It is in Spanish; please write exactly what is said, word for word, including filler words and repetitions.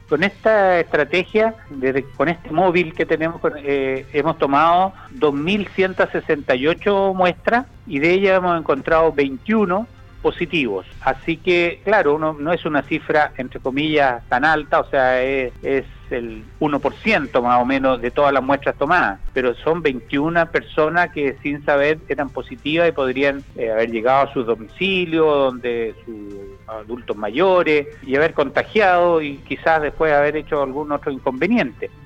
Con esta estrategia, de, con este móvil que tenemos, eh, hemos tomado dos mil ciento sesenta y ocho muestras y de ellas hemos encontrado veintiuno positivos. Así que, claro, uno, no es una cifra, entre comillas, tan alta, o sea, es, es el uno por ciento más o menos de todas las muestras tomadas, pero son veintiuna personas que sin saber eran positivas y podrían eh, haber llegado a sus domicilios, donde sus adultos mayores, y haber contagiado y quizás después haber hecho algún otro inconveniente.